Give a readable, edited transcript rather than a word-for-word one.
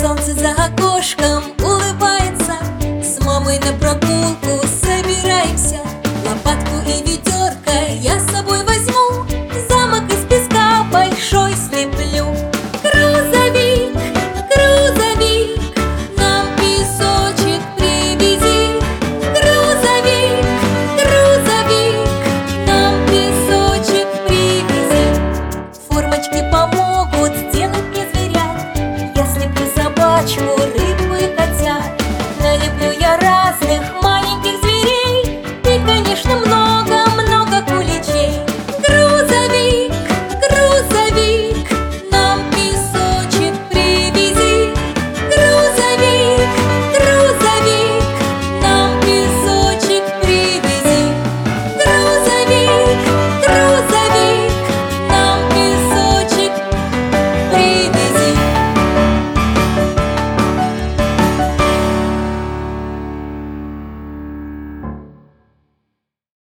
Солнце за окошком улыбается, с мамой на прогулку собираемся. Лопатку и ведерко я с собой возьму, замок из песка большой слеплю. Грузовик, грузовик, нам песочек привези. Грузовик, грузовик, нам песочек привези. Формочки помогут сделать мне зверят. Я слеплю собачку